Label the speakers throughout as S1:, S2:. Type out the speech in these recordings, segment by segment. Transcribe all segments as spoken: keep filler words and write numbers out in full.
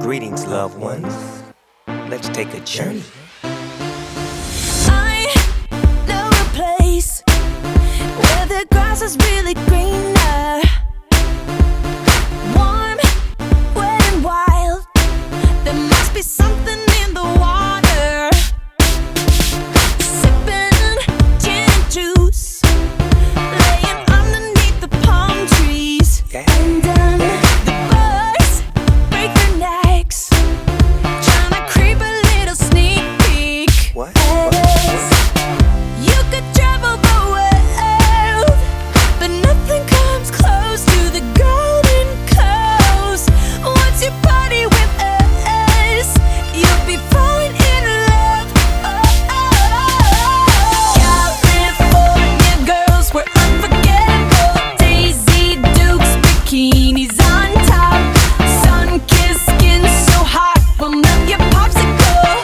S1: Greetings, loved ones. Let's take a journey.
S2: I know a place where the grass is really greener, warm, wet and wild. There must be something in the water. Sipping gin and juice, laying underneath the palm trees.
S1: Yeah.
S2: And um, the birds break their necks, trying to creep a little sneak peek.
S1: What?
S2: As you could travel the world, but nothing comes close to the Golden Coast. Once you party with us, you'll be falling in love. Oh, oh. California girls were unforgettable. Daisy Dukes, bikinis on top, sun-kissed skin so hot will melt your popsicle.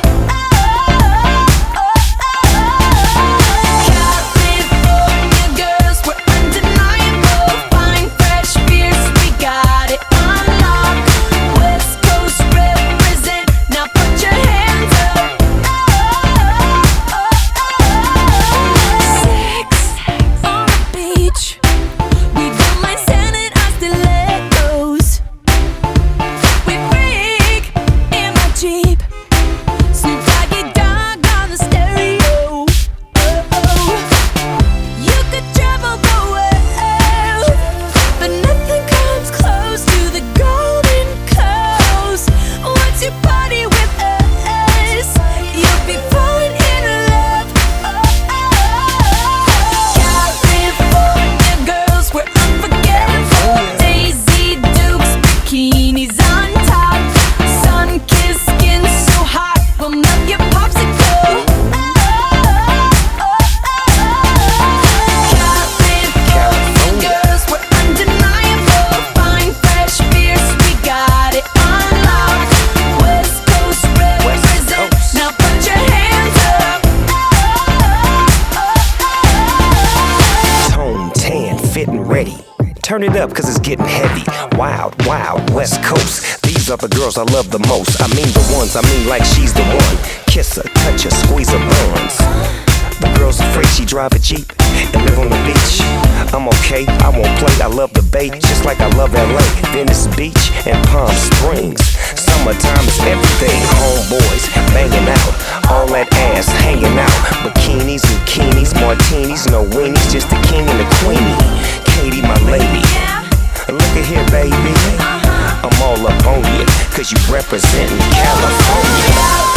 S2: California girls were undeniable. Fine, fresh beers, we got it on lock. West Coast represent, now put your hands up. Sex on the beach, we don't mind standing on stilettos. We freak in my Jeep, Snoop Doggy Dogg on the stereo. Oh, you could travel the world, but nothing comes close to the Golden Coast. Once you party with us, you'll be falling in love. California girls were unforgettable. Daisy Dukes, bikinis on top, sun-kissed skin so hot will melt your popsicle. California girls were undeniable. Fine, fresh beers, we got it on lock. West Coast represent,
S1: Coast.
S2: now put your hands up.
S1: Tone, tan, fit and ready. Turn it up cause it's getting heavy. Wild, wild, West Coast. These are the girls I love the most. I mean the ones, I mean like she's the one. Kiss her, touch her, squeeze her buns. The girl's afraid she drive a Jeep and live on the beach. I'm okay, I won't play, I love the bay, just like I love L A, Venice Beach and Palm Springs. Summertime is everything, homeboys banging out, all that ass hanging out. Bikinis, zucchinis, martinis, no weenies, just the king and the queenie. Katie, my lady, look at here, baby. I'm all up on you, cause you representin' California.